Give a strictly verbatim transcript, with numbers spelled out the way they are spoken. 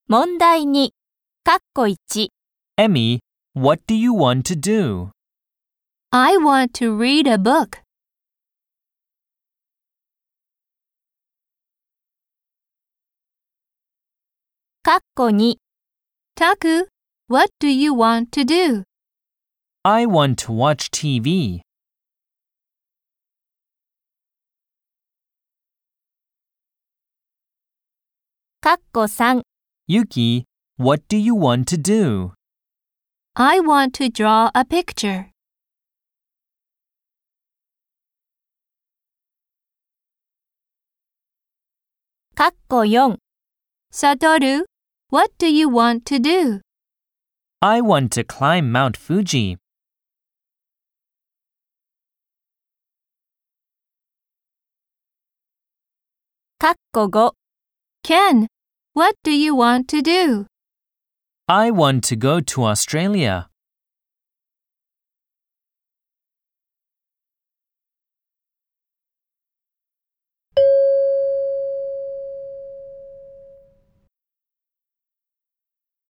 問題に、かっこいち。 Emmy, what do you want to do? I want to read a book. かっこに、 Taku, what do you want to do? I want to watch T V. かっこさん。 Yuki, what do you want to do? I want to draw a picture. かっこよん。 Satoru, what do you want to do? I want to climb Mount Fuji. かっこご。 Ken, what do you want to do? I want to go to Australia.